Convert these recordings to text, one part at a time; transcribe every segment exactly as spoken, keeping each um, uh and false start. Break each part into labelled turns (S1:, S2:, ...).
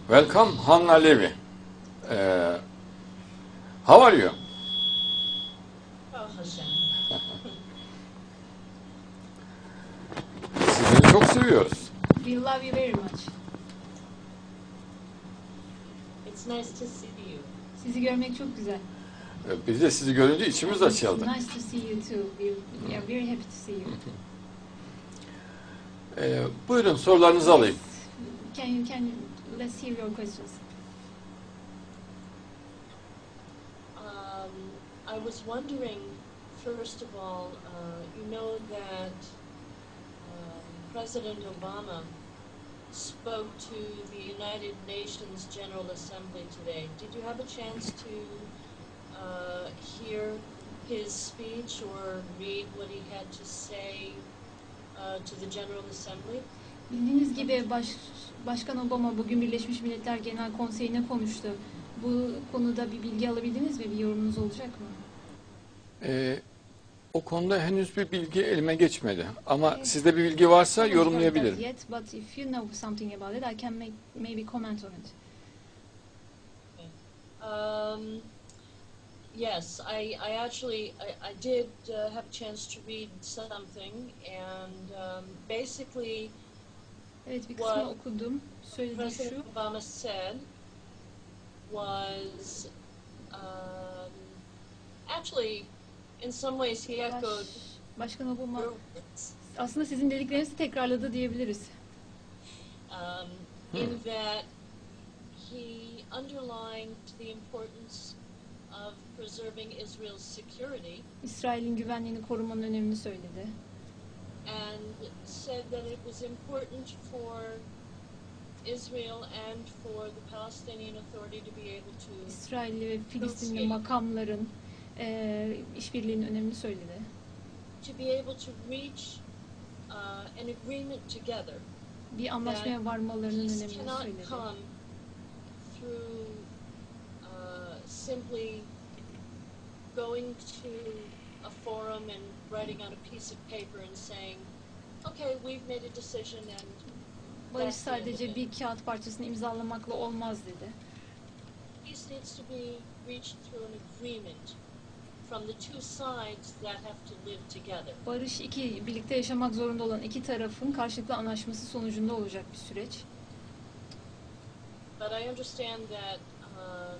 S1: Welcome, Hanna Levy. Uh, how are you?
S2: Oh, Hashem.
S1: Sizleri çok seviyoruz.
S3: We love you very much.
S2: It's nice to see you.
S3: Sizi görmek çok güzel.
S1: Ee, Biz de sizi görünce içimiz açıldı.
S3: Nice to see you too. We are very happy to see you.
S1: Ee, buyurun sorularınızı alayım.
S3: Can you can you, let's hear your questions.
S2: Um, I was wondering, first of all, uh, you know that um, President Obama spoke to the United Nations General Assembly today. Did you have a chance to uh, hear his speech or read what he had to say uh, to the General Assembly?
S3: Bildiğiniz gibi baş, Başkan Obama bugün Birleşmiş Milletler Genel Konseyi'ne konuştu. Bu konuda bir bilgi alabildiniz mi? Bir yorumunuz olacak mı?
S1: Ee, o konuda henüz bir bilgi elime geçmedi. Ama sizde bir bilgi varsa yorumlayabilirim.
S3: Yet, but if you know something about it, I can make, maybe comment on it.
S2: Um, yes, I, I actually, I, I did uh, have a chance to read something, and um, basically
S3: Evet, bir kısmını
S2: What
S3: okudum. Söylediği şu.
S2: President Obama said was, um, actually, in some ways he echoed
S3: Baş, Başkan Obama
S2: your words,
S3: aslında sizin dediklerinizi tekrarladı diyebiliriz.
S2: um, in that he underlined the importance of preserving Israel's security
S3: İsrail'in güvenliğini korumanın önemini söyledi.
S2: and said that it was important for Israel and for the Palestinian Authority to be able to
S3: İsrailli ve Filistinli makamların e, işbirliğinin önemini söyledi.
S2: to be able to reach uh, an agreement together.
S3: Bir anlaşmaya varmalarının
S2: Peace
S3: önemini
S2: cannot
S3: söyledi.
S2: come through uh, simply going to a forum and writing on a piece of paper and saying, okay, we've made a decision and
S3: Barış
S2: that's the end of
S3: sadece
S2: it.
S3: bir kağıt parçasını imzalamakla olmaz dedi.
S2: Peace needs to be reached through an agreement from the two sides that have to live together.
S3: Barış iki birlikte yaşamak zorunda olan iki tarafın karşılıklı anlaşması sonucunda olacak bir süreç.
S2: But I understand that um,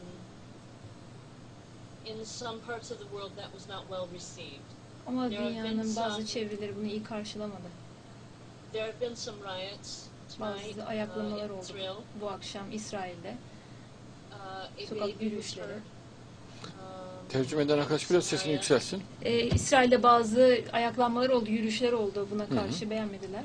S2: in some parts of the world that was not well received.
S3: Ama
S2: There have been
S3: dünyanın bazı
S2: some-
S3: çevreleri bunu iyi karşılamadı.
S2: There have been some riots tonight
S3: Bazı ayaklamalar
S2: uh, in
S3: oldu
S2: Israel.
S3: bu akşam İsrail'de.
S2: Uh, a
S3: Sokak
S2: baby was
S3: yürüyüşleri.
S2: hurt. Um,
S1: Tercüme eden arkadaş biraz sesini
S2: Samaria.
S1: yükselsin.
S3: Ee, İsrail'de bazı ayaklanmalar oldu, yürüyüşler oldu. Buna
S1: hı.
S3: karşı beğenmediler.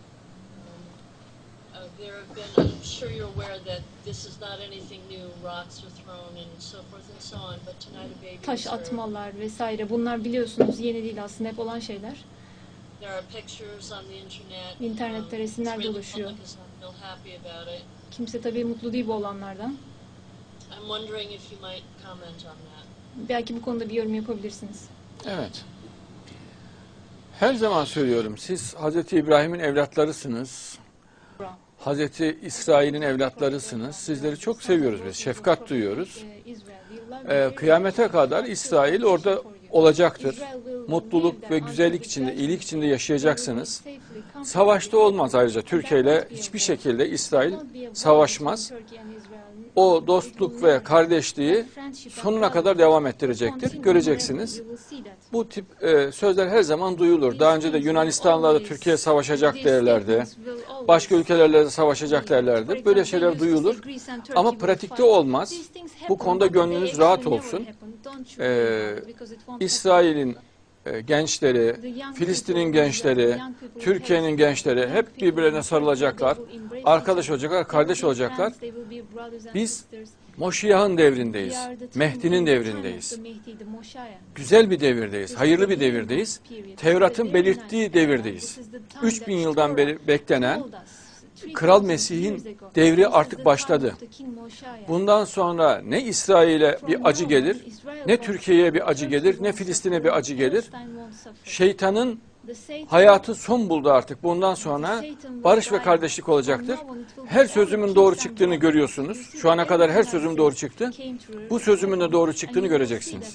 S2: Uh, there have been, I'm sure you're aware that this is not anything new, rocks are thrown and so forth and so on, but tonight a baby was
S3: Taş
S2: hurt.
S3: atmalar vesaire. Bunlar biliyorsunuz yeni değil aslında, hep olan şeyler.
S2: There are pictures on the internet.
S3: İnternette
S2: Um,
S3: resimler
S2: Israeli
S3: dolaşıyor.
S2: public is not real happy about it.
S3: Kimse tabii mutlu değil bu olanlardan.
S2: I'm wondering if you might comment on that.
S3: Belki bu konuda bir yorum yapabilirsiniz.
S1: Evet. Her zaman söylüyorum, siz Hazreti İbrahim'in evlatlarısınız. Hazreti İsrail'in evlatlarısınız. Sizleri çok seviyoruz biz. Şefkat duyuyoruz. Ee, kıyamete kadar İsrail orada olacaktır. Mutluluk ve güzellik içinde, iyilik içinde yaşayacaksınız. Savaşta olmaz ayrıca. Türkiye ile hiçbir şekilde İsrail savaşmaz. O dostluk ve kardeşliği sonuna kadar devam ettirecektir. Göreceksiniz. Bu tip e, sözler her zaman duyulur. Daha önce de Yunanistan'la da Türkiye savaşacak derlerdi. Başka ülkelerle de savaşacak derlerdi. Böyle şeyler duyulur. Ama pratikte olmaz. Bu konuda gönlünüz rahat olsun. Ee, İsrail'in e, gençleri, Filistin'in gençleri, Türkiye'nin gençleri hep birbirlerine sarılacaklar. Arkadaş olacaklar, kardeş olacaklar. Biz Moşiyah'ın devrindeyiz. Mehdi'nin devrindeyiz. Güzel bir devirdeyiz, hayırlı bir devirdeyiz. Tevrat'ın belirttiği devirdeyiz. üç bin yıldan beri beklenen Kral Mesih'in devri artık başladı. Bundan sonra ne İsrail'e bir acı gelir, ne Türkiye'ye bir acı gelir, ne Filistin'e bir acı gelir. Şeytanın hayatı son buldu artık. Bundan sonra barış ve kardeşlik olacaktır. Her sözümün doğru çıktığını görüyorsunuz. Şu ana kadar her sözüm doğru çıktı. Bu sözümün de doğru çıktığını göreceksiniz.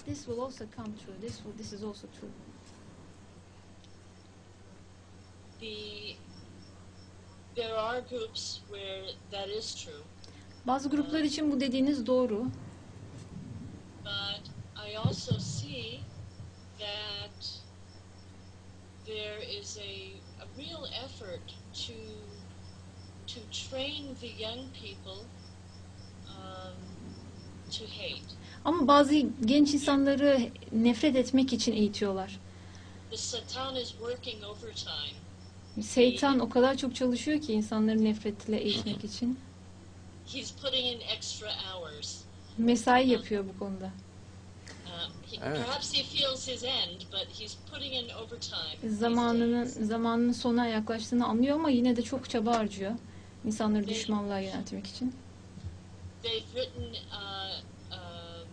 S2: There are groups where that is true.
S3: Bazı gruplar için bu dediğiniz doğru.
S2: But I also see that there is a, a real effort to to train the young people um, to hate.
S3: Ama bazı genç insanları nefret etmek için eğitiyorlar.
S2: The Satan is working overtime.
S3: Şeytan o kadar çok çalışıyor ki insanları nefretle eğitmek için.
S2: He's putting in extra hours.
S3: Mesai yapıyor bu konuda.
S2: Uh, he,
S1: Evet.
S2: Perhaps he feels his end, but he's putting in overtime. these
S3: Zamanının
S2: days.
S3: zamanının sona yaklaştığını anlıyor ama yine de çok çaba harcıyor insanları düşmanlığa yöneltmek için.
S2: They've written uh, um,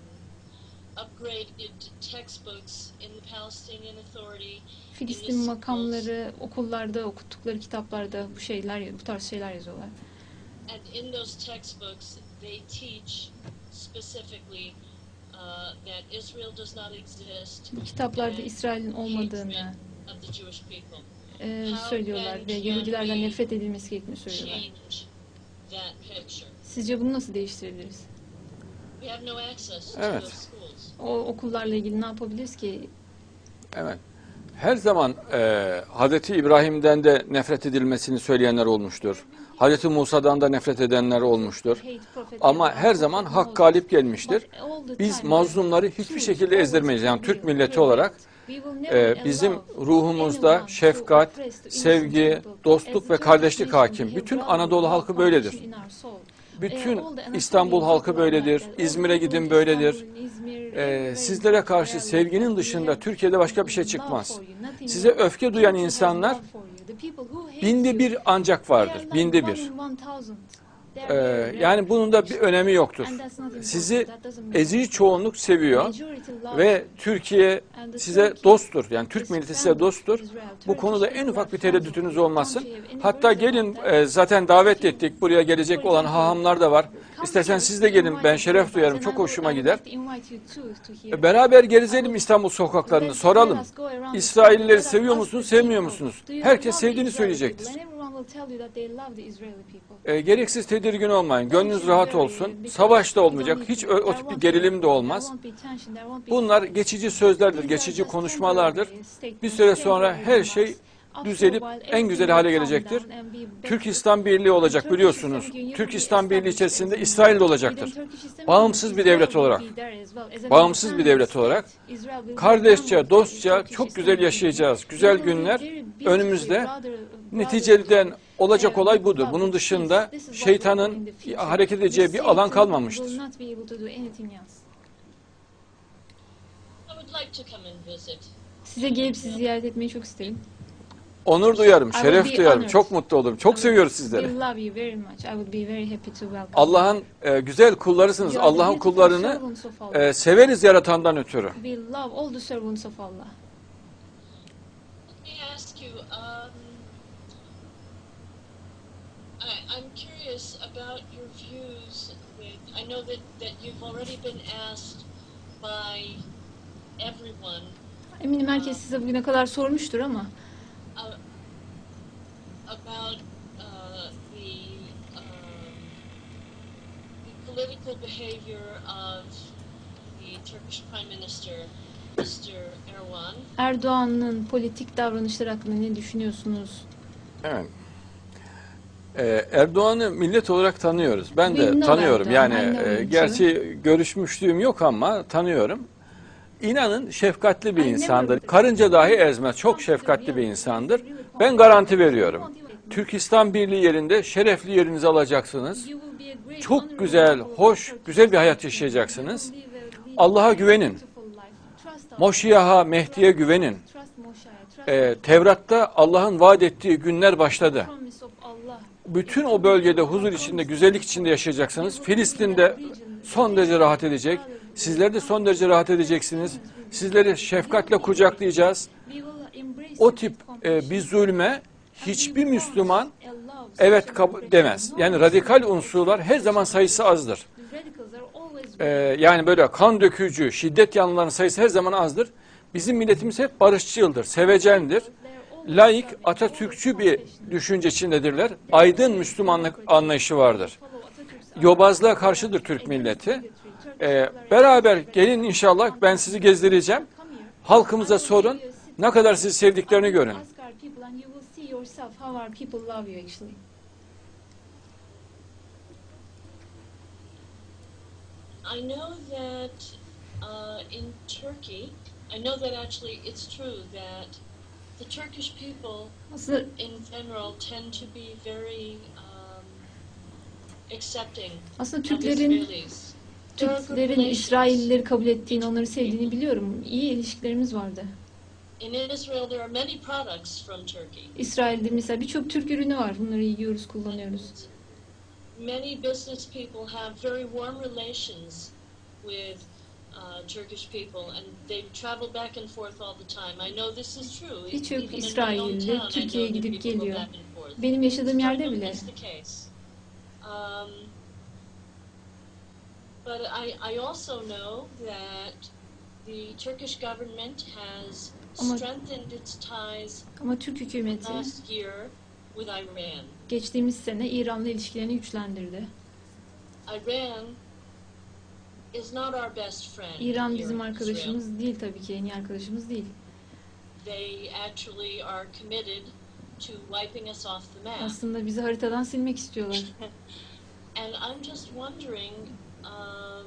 S2: upgraded textbooks in the Palestinian Authority.
S3: Filistin makamları okullarda okuttukları kitaplarda bu şeyler, bu tarz şeyler yazıyorlar.
S2: And in those textbooks, they teach specifically uh, that Israel does not exist.
S3: Bu kitaplarda İsrail'in olmadığını
S2: Of the Jewish people.
S3: e, söylüyorlar ve Yahudilerden nefret edilmesi gerektiğini söylüyorlar.
S2: Change that picture.
S3: Sizce bunu nasıl değiştirebiliriz?
S2: We have no access to
S1: Evet.
S2: those schools.
S3: O okullarla ilgili ne yapabiliriz ki?
S1: Evet. Her zaman e, Hazreti İbrahim'den de nefret edilmesini söyleyenler olmuştur. Hazreti Musa'dan da nefret edenler olmuştur. Ama her zaman hak galip gelmiştir. Biz mazlumları hiçbir şekilde ezdirmeyiz. Yani Türk milleti olarak e, bizim ruhumuzda şefkat, sevgi, dostluk ve kardeşlik hakim. Bütün Anadolu halkı böyledir. Bütün İstanbul halkı böyledir. İzmir'e gidin böyledir. Ee, sizlere karşı sevginin dışında Türkiye'de başka bir şey çıkmaz. Size öfke duyan insanlar binde bir ancak vardır. Binde bir. Ee, yani bunun da bir önemi yoktur. Sizi ezici çoğunluk seviyor ve Türkiye size dosttur. Yani Türk milleti size dosttur. Bu konuda en ufak bir tereddütünüz olmasın. Hatta gelin, e, zaten davet ettik. Buraya gelecek olan hahamlar da var. İstersen siz de gelin. Ben şeref duyarım. Çok hoşuma gider. E, Beraber gezelim İstanbul sokaklarını. Soralım. İsraillileri seviyor musunuz, sevmiyor musunuz? Herkes sevdiğini söyleyecektir. E, gereksiz tedirgin olmayın. Gönlünüz rahat olsun. Savaş da olmayacak. Hiç o, o tip bir gerilim de olmaz. Bunlar geçici sözlerdir, geçici konuşmalardır. Bir süre sonra her şey düzelip en güzel hale gelecektir. Türk İslam Birliği olacak biliyorsunuz. Türk İslam Birliği içerisinde İsrail de olacaktır. Bağımsız bir devlet olarak. Bağımsız bir devlet olarak. Kardeşçe, dostça çok güzel yaşayacağız. Güzel günler önümüzde. Neticeden olacak olay budur. Bunun dışında şeytanın hareket edeceği bir alan kalmamıştır.
S2: I would like to come and visit.
S3: Size gelip sizi ziyaret etmeyi çok isterim.
S1: Onur duyarım,
S3: I will
S1: şeref
S3: be
S1: duyarım.
S3: honored.
S1: Çok mutlu olurum. Çok seviyoruz sizleri.
S3: We love you very much. I would be very happy to welcome.
S1: Allah'ın e, güzel kullarısınız.
S3: You are the
S1: Allah'ın
S3: beautiful
S1: kullarını
S3: servants of Allah.
S1: e, severiz yaratandan ötürü.
S3: We love all the servants of Allah.
S2: Let me ask you, um, I, I'm curious about your views with, I know that, that you've already been asked by everyone
S3: Eminim herkes size bugüne kadar sormuştur ama
S2: uh, about uh, the, um, the political behavior of the Turkish Prime Minister, Mister Erdogan.
S3: Erdoğan'ın politik davranışları hakkında ne düşünüyorsunuz?
S1: Evet. Ee, Erdoğan'ı millet olarak tanıyoruz. Ben
S3: We
S1: de
S3: know
S1: tanıyorum.
S3: Erdoğan,
S1: Yani
S3: I know
S1: e,
S3: him
S1: gerçi görüşmüşlüğüm yok ama tanıyorum. İnanın şefkatli bir
S3: I never-
S1: insandır. Karınca dahi ezmez. Çok şefkatli bir insandır. Ben garanti veriyorum. Türkistan Birliği yerinde şerefli yerinizi alacaksınız. Çok güzel, hoş, güzel bir hayat yaşayacaksınız. Allah'a güvenin. Moşiyah'a, Mehdi'ye güvenin. Ee, Tevrat'ta Allah'ın vaat ettiği günler başladı. Bütün o bölgede huzur içinde, güzellik içinde yaşayacaksınız. Filistin'de son derece rahat edecek. Sizler de son derece rahat edeceksiniz. Sizleri şefkatle kucaklayacağız. o tip e, bir zulme hiçbir Müslüman evet kabul demez. Yani radikal unsurlar her zaman sayısı azdır. Ee, yani böyle kan dökücü, şiddet yanlıların sayısı her zaman azdır. Bizim milletimiz hep barışçıldır, sevecendir. Laik, Atatürkçü bir düşünce içindedirler. Aydın Müslümanlık anlayışı vardır. Yobazlığa karşıdır Türk milleti. Ee, beraber gelin inşallah, ben sizi gezdireceğim. Halkımıza sorun, ne kadar sizi sevdiklerini görün.
S2: I know that uh, in Turkey, I know that actually it's true that the Turkish people
S3: Aslında,
S2: in general tend to be very um, accepting
S3: aslında
S2: of
S3: Türklerin
S2: Israelis. There are good
S3: Türklerin
S2: relations.
S3: İsraillileri kabul ettiğini, onları sevdiğini biliyorum. İyi ilişkilerimiz vardı.
S2: In Israel there are many products from Turkey.
S3: İsrail'de mesela birçok Türk ürünü var. Bunları yiyoruz, kullanıyoruz.
S2: Many business people have very warm relations with uh, Turkish people, and they travel back and forth all the time. I know this is true.
S3: Birçok
S2: Even in my own
S3: İsrailli
S2: town, I
S3: Türkiye'ye
S2: know that
S3: gidip
S2: people go
S3: geliyor.
S2: back and forth.
S3: Benim yaşadığım yerde bile.
S2: It's the case. Um, but I, I also know that the Turkish government has
S3: Ama-
S2: strengthened its ties
S3: Ama Türk hükümeti
S2: last year with Iran.
S3: geçtiğimiz sene İran'la ilişkilerini güçlendirdi.
S2: Iran is not our best friend.
S3: İran
S2: here
S3: bizim
S2: in
S3: arkadaşımız
S2: Israel.
S3: değil tabii ki, en iyi arkadaşımız değil.
S2: They actually are committed to wiping us off the map.
S3: Aslında bizi haritadan silmek istiyorlar.
S2: And I'm just wondering um,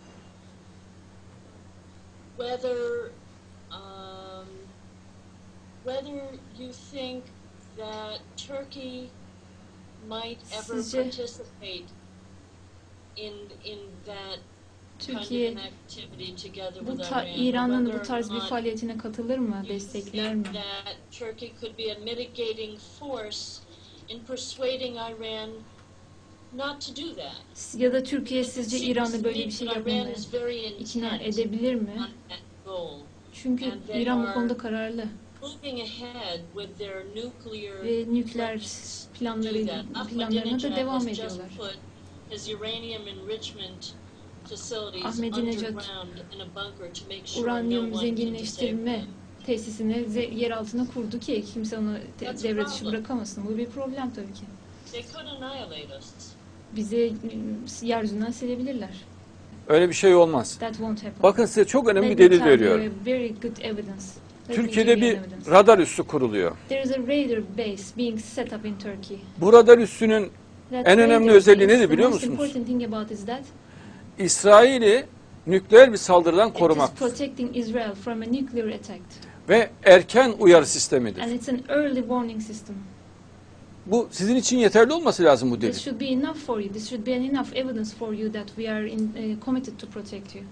S2: whether um, whether you think that Turkey might ever
S3: Sizce-
S2: participate in in that kind of
S3: Türkiye
S2: an activity together
S3: bu
S2: with
S3: ta-
S2: Iran,
S3: İran'ın
S2: whether
S3: bu tarz
S2: or
S3: bir
S2: not
S3: faaliyetine katılır mı,
S2: you
S3: destekler mi?
S2: think that Turkey could be a mitigating force in persuading Iran not to do that.
S3: Ya da Türkiye
S2: It
S3: sizce
S2: seems
S3: İran'ı
S2: to
S3: böyle
S2: me
S3: bir şey
S2: that
S3: yapmaya
S2: Iran is very
S3: ikna
S2: intent
S3: edebilir mi?
S2: on that goal,
S3: Çünkü
S2: And they
S3: İran bu
S2: are-
S3: konuda kararlı
S2: moving ahead with their nuclear
S3: ve nükleer
S2: plans to
S3: planları
S2: do that.
S3: planlarına da devam
S2: Ahmadinejad has
S3: ediyorlar.
S2: just put his uranium enrichment facilities
S3: Ahmadinejad,
S2: underground in a bunker to make sure no
S3: Uranyum
S2: one can
S3: zenginleştirme
S2: disable them.
S3: tesisini ze- yer altına kurdu ki kimse onu te-
S2: That's a
S3: devre dışı
S2: problem.
S3: bırakamasın. Bu bir problem tabii ki.
S2: They could annihilate us.
S3: Bizi ıı, yeryüzünden silebilirler.
S1: Öyle bir şey olmaz.
S3: That won't happen.
S1: Bakın size çok önemli
S3: Let
S1: bir
S3: me
S1: delil
S3: tell you
S1: veriyorum.
S3: a very good evidence. Let me
S1: Türkiye'de
S3: give you
S1: bir
S3: an evidence.
S1: radar üssü kuruluyor.
S3: There is a radar base being set up in Turkey.
S1: Bu radar üssünün
S3: That
S1: En önemli
S3: radar
S1: özelliği
S3: base,
S1: nedir
S3: the
S1: biliyor
S3: most
S1: musunuz?
S3: important thing about is that
S1: İsrail'i nükleer bir saldırıdan
S3: it is
S1: korumak
S3: protecting Israel from a nuclear attack.
S1: ve erken uyarı sistemidir.
S3: And it's an early warning system.
S1: Bu sizin için yeterli olması lazım bu
S3: This
S1: delil.
S3: should be enough for you. This should be an enough evidence for you that we are in, uh, committed to protect you.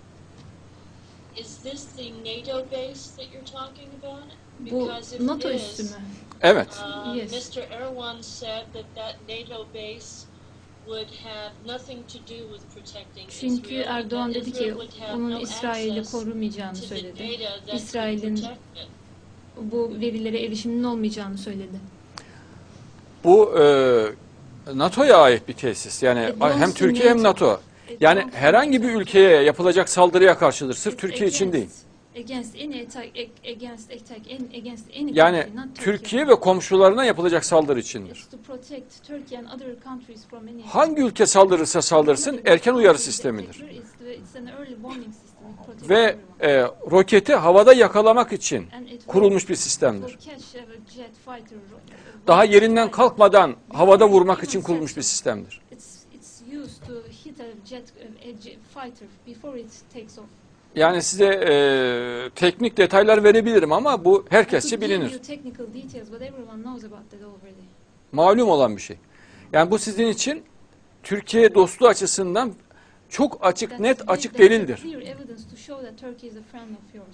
S2: Is this the NATO base that you're talking about?
S3: Bu
S2: Because if
S3: NATO
S2: it
S3: üssü
S2: is,
S3: mü?
S1: Evet.
S2: uh,
S3: Yes.
S2: Mister Erdogan said that that NATO base would have nothing to do with protecting
S3: Çünkü
S2: Israel, and
S3: Erdoğan
S2: that
S3: dedi
S2: Israel
S3: ki
S2: would have
S3: onun
S2: no
S3: İsrail'i
S2: access
S3: korumayacağını
S2: to the
S3: söyledi.
S2: data that could
S3: İsrail'in
S2: protect it.
S3: bu verilere erişiminin olmayacağını söyledi.
S1: Bu e, NATO'ya ait bir tesis. Yani
S3: It belongs
S1: hem
S3: to
S1: Türkiye hem
S3: NATO.
S1: NATO.
S3: It
S1: Yani
S3: belongs to
S1: herhangi bir
S3: NATO.
S1: ülkeye yapılacak saldırıya karşıdır. Sırf
S3: It's
S1: Türkiye için değil.
S3: against- Against any attack, against attack, against any
S1: Yani
S3: country, not Turkey.
S1: Türkiye ve komşularına yapılacak saldırı içindir.
S3: It's to protect Turkey and other countries from any
S1: Hangi ülke saldırırsa saldırsın erken uyarı sistemidir.
S3: It's the- it's an early warning system. It protects
S1: Ve
S3: everyone.
S1: e, roketi havada yakalamak için
S3: And it will-
S1: kurulmuş bir
S3: it
S1: sistemdir.
S3: will catch a jet fighter, uh,
S1: Daha yerinden kalkmadan havada vurmak
S3: Even
S1: için kurulmuş bir
S3: sensor.
S1: sistemdir.
S3: It's it's used to hit a jet a jet fighter before it takes off.
S1: Yani size e, teknik detaylar verebilirim ama bu
S3: I
S1: herkesçe
S3: could give
S1: bilinir.
S3: you technical details, but everyone knows about that already.
S1: Malum olan bir şey. Yani bu sizin için Türkiye dostluğu açısından çok açık,
S3: That's-
S1: net, açık
S3: that's a
S1: delildir.
S3: clear evidence to show that Turkey is a friend of yours.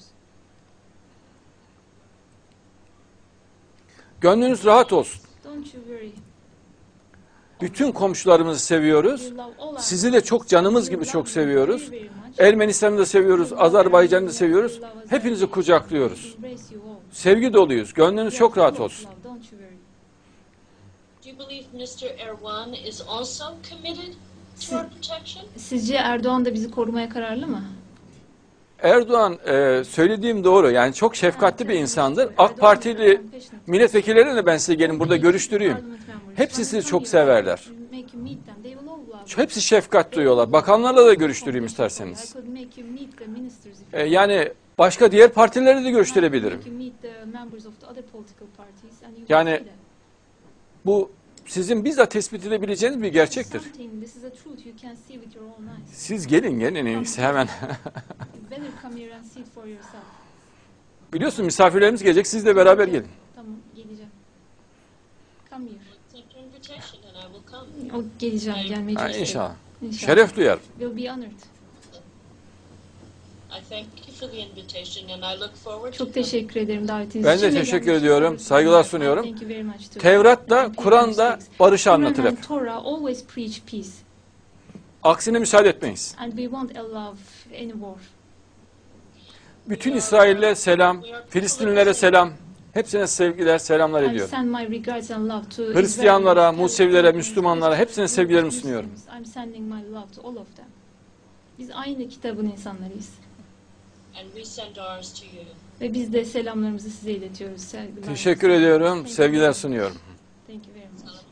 S1: Gönlünüz rahat olsun.
S3: Don't you worry.
S1: Bütün komşularımızı seviyoruz.
S3: We love all our
S1: Sizi de çok canımız
S3: We
S1: gibi
S3: love
S1: çok
S3: you
S1: seviyoruz.
S3: very, very much.
S1: Ermenistan'ı da seviyoruz,
S3: We love
S1: Azerbaycan'ı da
S3: Armenia,
S1: seviyoruz.
S3: we love Azerbaijan.
S1: Hepinizi kucaklıyoruz.
S3: We embrace you all.
S1: Sevgi doluyuz. Gönlünüz
S3: We
S1: çok
S3: are
S1: rahat
S3: full of
S1: olsun.
S3: love, don't you worry.
S2: Do you believe mister Erdogan is also committed to our protection?
S3: Sizce Erdoğan da bizi korumaya kararlı mı?
S1: Erdoğan e, söylediğim doğru. Yani çok şefkatli bir insandır. AK Partili milletvekillerine de ben size gelin burada görüştüreyim. Hepsi sizi çok severler. Hepsi şefkat duyuyorlar. Bakanlarla da görüştüreyim isterseniz. E, yani başka diğer partileri de görüştürebilirim. Yani bu sizin bizzat tespit edebileceğiniz bir gerçektir. Siz gelin gelin en iyisi hemen. Biliyorsun misafirlerimiz gelecek. Siz de beraber gelin.
S3: Tamam, geleceğim. Come here.
S2: Accept your invitation and I will come.
S3: O geleceğim, gelmeye
S1: Ha,
S3: çalışacağım.
S1: inşallah.
S3: İnşallah.
S1: Şeref duyar.
S3: We'll be honored.
S2: I thank you for the invitation and I look forward to
S3: Çok
S2: coming.
S3: teşekkür ederim davetiniz
S1: Ben
S3: için.
S1: de
S3: ve
S1: teşekkür
S3: gelmek
S1: ediyorum.
S3: için
S1: Saygılar
S3: sabırsızlanıyorum.
S1: sunuyorum.
S3: Thank you very much too.
S1: Tevrat'ta,
S3: Thank you
S1: Kur'an'da
S3: very much.
S1: barışı
S3: Quran
S1: anlatır
S3: and
S1: hep.
S3: Torah always preach peace.
S1: Aksine müsaade etmeyiz.
S3: And we won't allow any war.
S1: Bütün İsrail'e selam, Filistinlilere selam. Hepsine sevgiler, selamlar
S3: I
S1: ediyorum.
S3: send my regards and love to
S1: Hristiyanlara,
S3: Israelis,
S1: Musevilere,
S3: Palestinians,
S1: Müslümanlara hepsine sevgilerimi
S3: Muslims.
S1: sunuyorum.
S3: I'm sending my love to all of them. Biz aynı kitabın insanlarıyız.
S2: And we send ours to you.
S3: Ve biz de selamlarımızı size iletiyoruz. Sevgiler.
S1: Teşekkür ediyorum, sevgiler sunuyorum.
S3: Thank you very much.